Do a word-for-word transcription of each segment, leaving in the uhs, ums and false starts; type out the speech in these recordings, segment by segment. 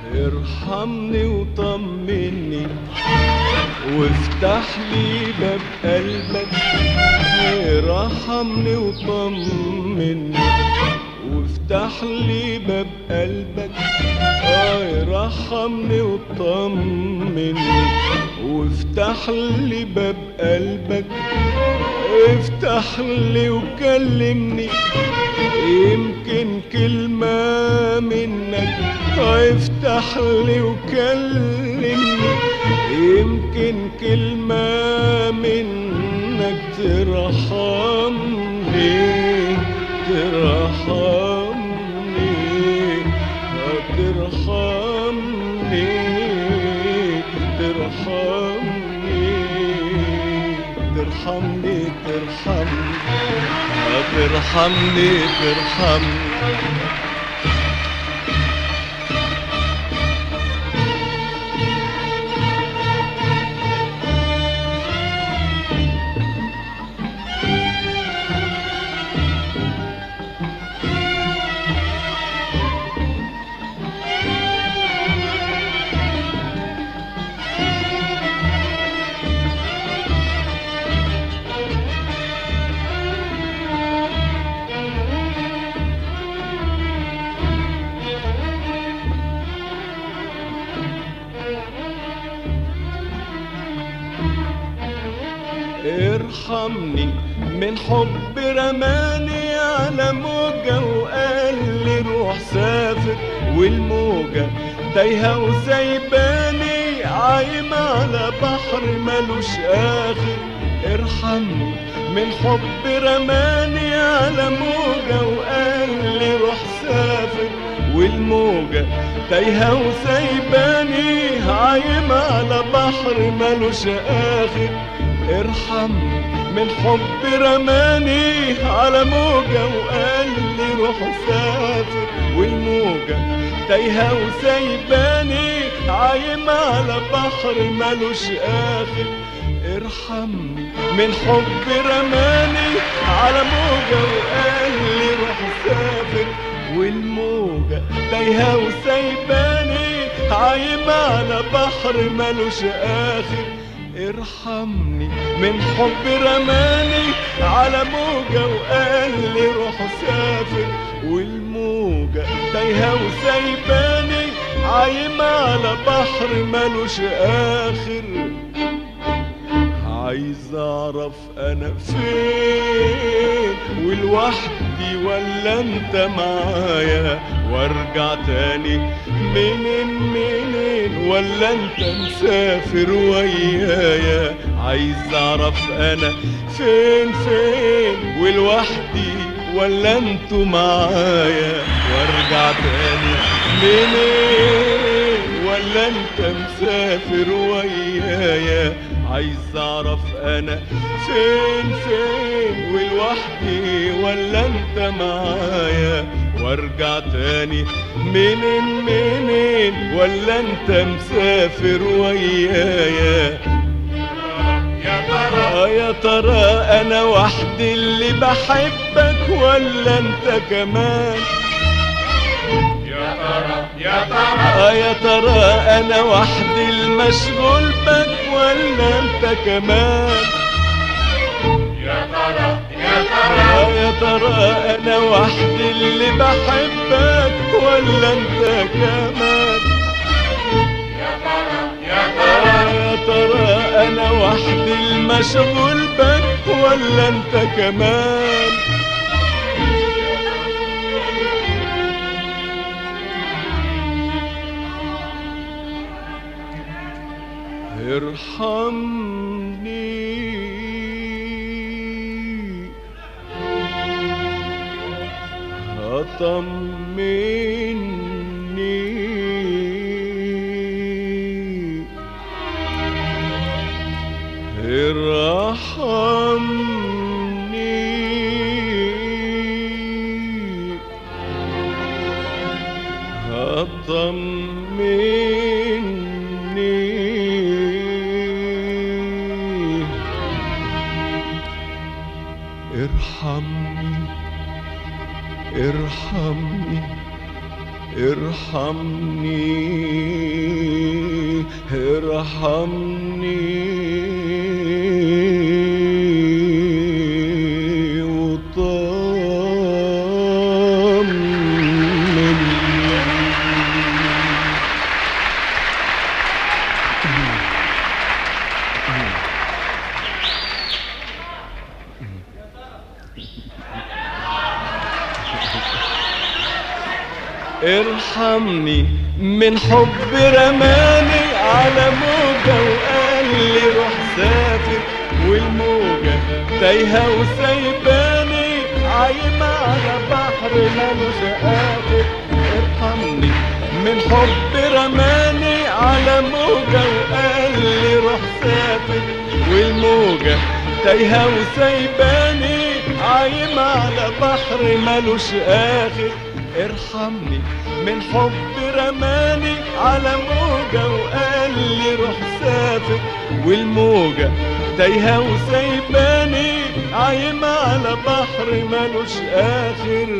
ارحمني وطمني وافتح لي باب قلبك. ارحمني وطمني وافتح لي باب قلبك. ارحمني وطمني وافتح لي باب قلبك. افتح لي وكلمني يمكن كلمة منك. افتح لي وكلمني يمكن كلمة منك ترحمني ترحمني ترحمني ترحمني ترحمني ترحمني ترحمني ترحمني. ارحمني من حب رماني على موجة وقال لي روح سافر، والموجة تايهة وسايباني عايمة على بحر ملوش آخر. ارحمني من حب رماني على موجة وقال لي روح سافر، والموجة تايهة وسايباني عايمة على بحر ملوش آخر. ارحمني من حب رماني على موجة وقال لي روح سافر، والموجة تايهة وسايباني عايمة على بحر ملوش آخر. ارحمني من حب رماني على موجة وقال لي روح سافر، والموجة تايهة وسايباني عايمة على بحر ملوش آخر. ارحمني من حب رماني على موجة وقال لي روح سافر، والموجة تايهة وسايباني عايمة على بحر ملوش آخر. عايز اعرف انا فين ولوحدي ولا انت معايا، وارجع تاني منين منين ولا انت مسافر ويايا. عايز اعرف انا فين فين ولوحدي ولا انتوا معايا، وارجع تاني منين ولا انت مسافر ويايا. عايز اعرف انا فين فين ولوحدي ولا انت معايا، وارجع تاني منين منين ولا انت مسافر ويايا. يا ترى يا ترى انا وحدي اللي بحبك ولا انت كمان؟ يا ترى يا ترى يا ترى انا وحدي المشغول بك ولا انت كمان؟ يا ترى يا ترى يا ترى انا وحدي اللي بحبك ولا انت كمان؟ يا ترى يا ترى يا ترى انا وحدي المشغول بك ولا انت كمان؟ ارحمني طمني ارحمني طمني ارحمني ارحمني ارحمني ارحمني ارحمني من حب رماني على موجة وقال لي روح سافر، والموجة تايهة وسايباني عايمة على بحر مالوش آخر. ارحمني من حب رماني على موجة وقال لي روح سافر، والموجة تايهة وسايباني عايمة على بحر مالوش آخر. ارحمني من حب رماني على موجة وقال لي روح سافر، والموجة تايهة وسايباني عايمة على بحر مالوش آخر.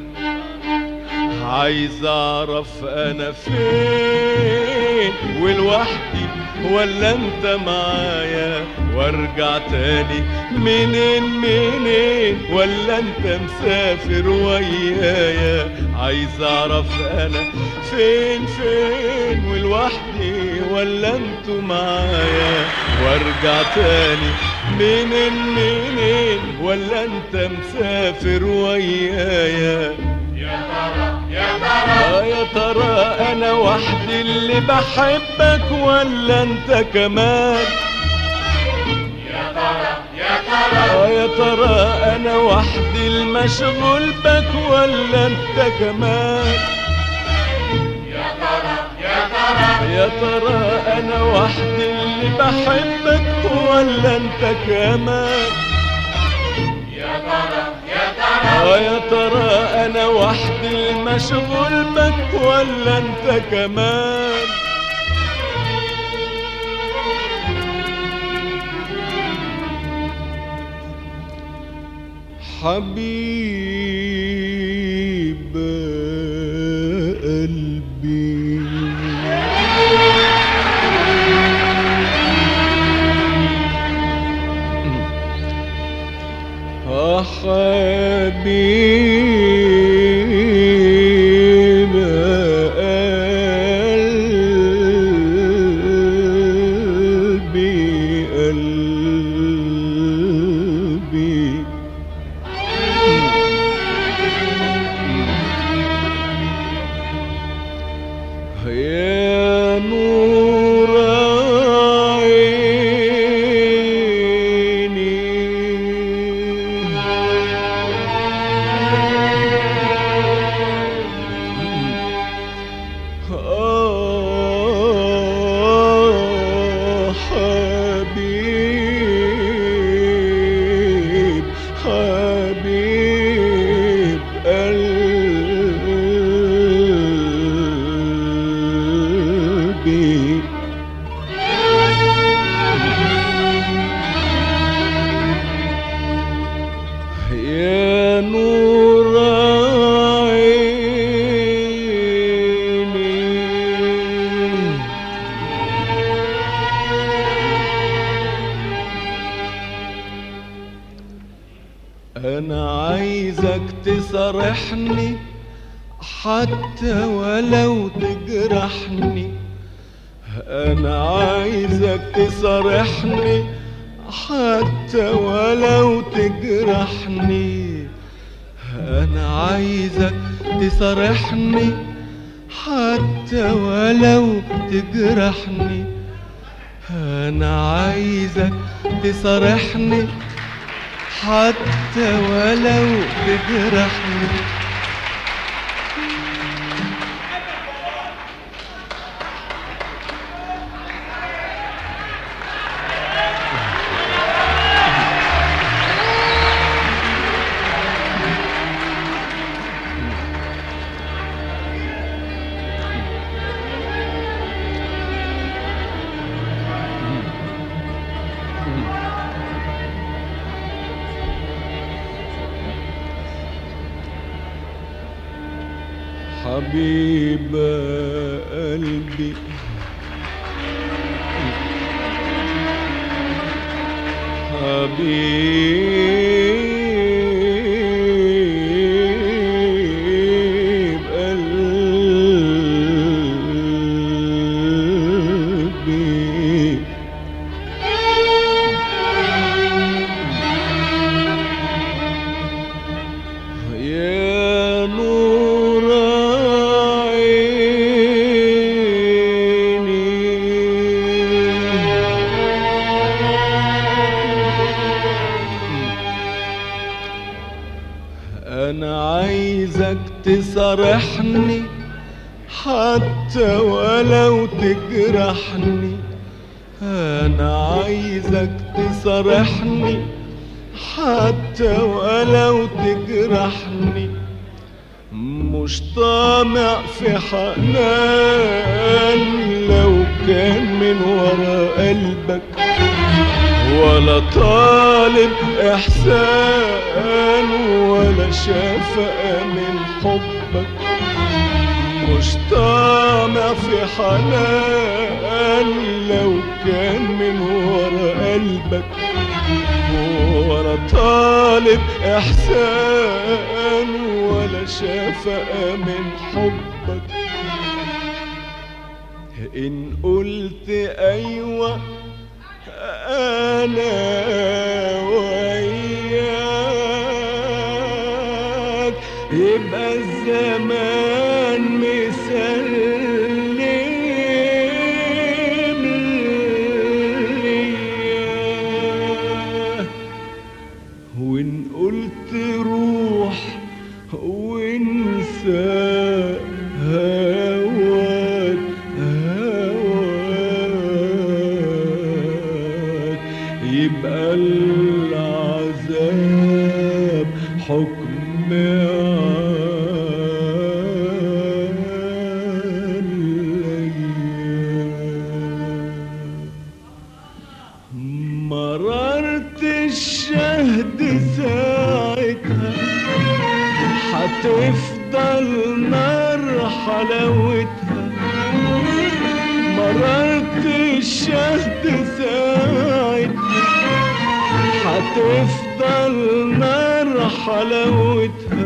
عايز اعرف انا فين ولوحدي ولا انت معايا، وارجع تاني منين منين ولا انت مسافر ويايا. عايز اعرف انا فين فين ولوحدي ولا انتوا معايا، وارجع تاني منين منين ولا انت مسافر ويايا. يا ترى يا ترى يا ترى انا وحدي اللي بحبك ولا انت كمان؟ يا ترى يا ترى يا ترى انا وحدي المشغول بك ولا انت كمان؟ يا ترى يا ترى يا ترى انا وحدي اللي بحبك ولا انت كمان؟ يا ترى يا ترى يا ترى انا وحدي المشغول بك ولا انت كمان؟ حبيب قلبي حبيب قلبي قلبي يا نور حبيب حبيب قلبي يا نور أنا عايزك تصارحني حتى ولو تجرحني، أنا عايزك تصارحني حتى ولو تجرحني، أنا عايزك تصارحني حتى ولو تجرحني، أنا عايزك تصارحني حتى ولو تجرحني. حبيب قلبي حبيب قلبي. يا نور عيني أنا عايزك تصارحني حتى ولو تجرحني. أنا عايزك تصارحني حتى ولو تجرحني. مش طامع في حنان لو كان من ورا قلبك، ولا طالب إحسان ولا شفقة من حبك. مش طامع في حنان لو كان من ورا قلبك، ولا طالب إحسان ولا شفقة من حبك. إن قلت أيوة أنا وياك يبقى الزمان مسلم ليا. وإن قلت روح وانسى هواك هواك يبقى العذاب حكم عليا. مررت الشهد ساعتها هتفضل نار حلاوتها. مررت الشهد ساعتها هتفضل نار حلاوتها.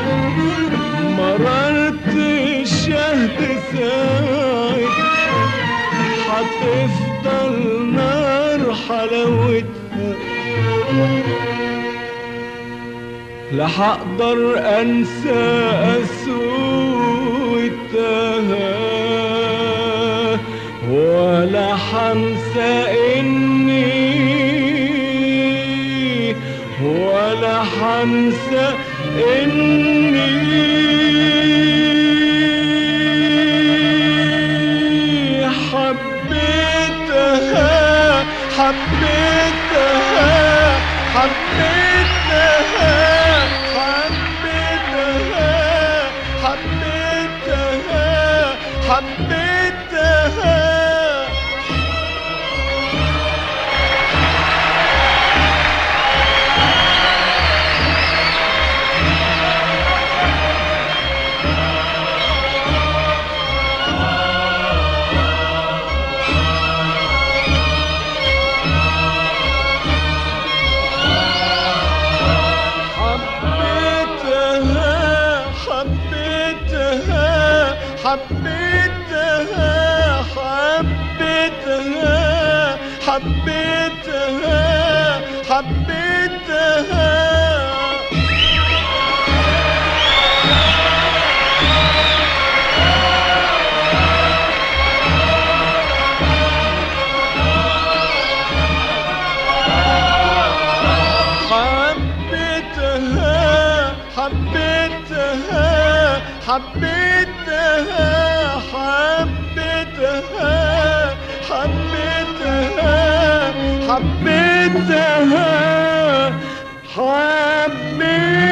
مررت الشهد ساعتها هتفضل نار حلاوتها. لا هقدر انسى قسوتها ولا هنسى اني ولا هنسى اني حبيتها حبيتها حبيتها حبيتها. حبيتها حبيتها حبيتها حبيتها. حبيتها حبيتها حبيتها حبيتها حبيتها حبيتها